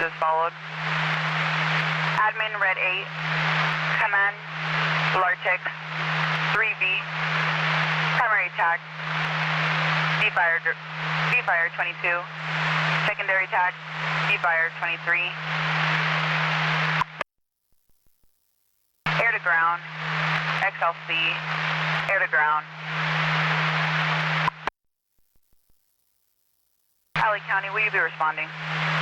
is followed. Admin Red 8, command Lartex 3B, primary TAC, D-Fire 22, secondary TAC, D-Fire 23, air to ground, XLC, air to ground. Alley County, will you be responding?